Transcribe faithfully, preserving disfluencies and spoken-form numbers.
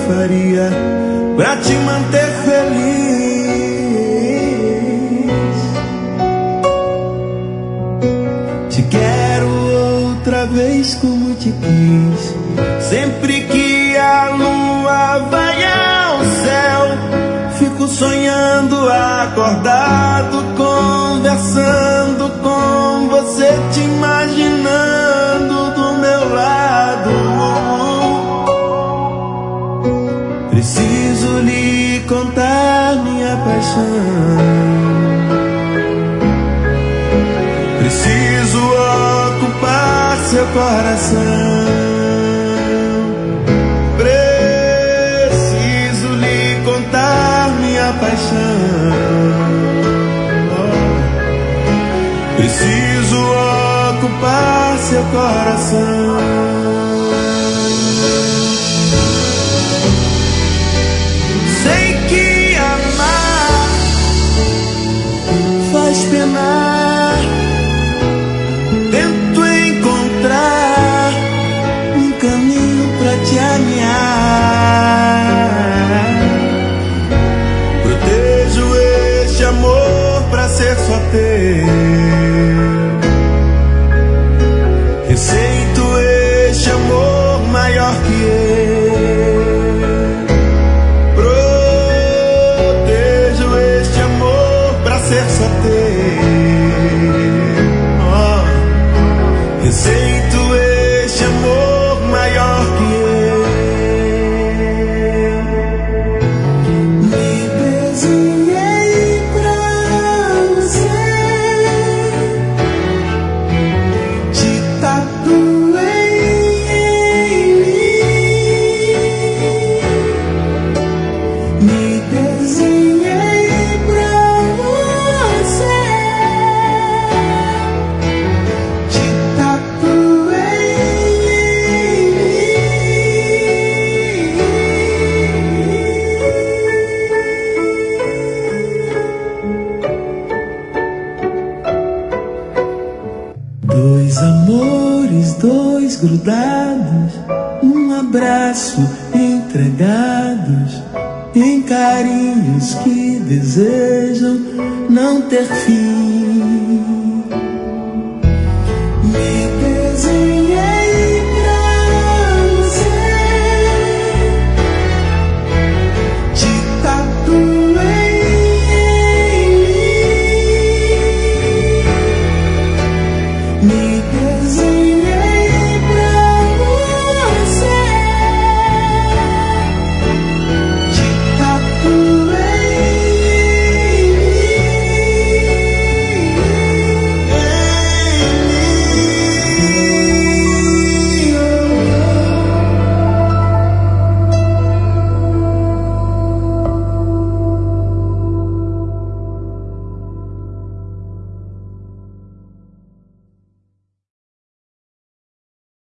faria pra te manter feliz. Te quero outra vez como te quis. Sempre que a lua vai ao céu, fico sonhando acordado, conversando com você, te imaginando do meu lado. Preciso lhe contar minha paixão. Preciso ocupar seu coração. Preciso lhe contar minha paixão. Preciso ocupar seu coração. Sei que amar faz penar. Tento encontrar um caminho pra te alinhar. Protejo este amor pra ser só teu. Receito este amor maior que eu. Protejo este amor pra ser só teu. Oh. Receito este amor maior que eu. Me desenhei pra você. Te tatuei em mim. Me desenhei pra você. Te tatuei em mim. Dois amores, dois grudados, um abraço entregados em carinhos que desejam não ter fim.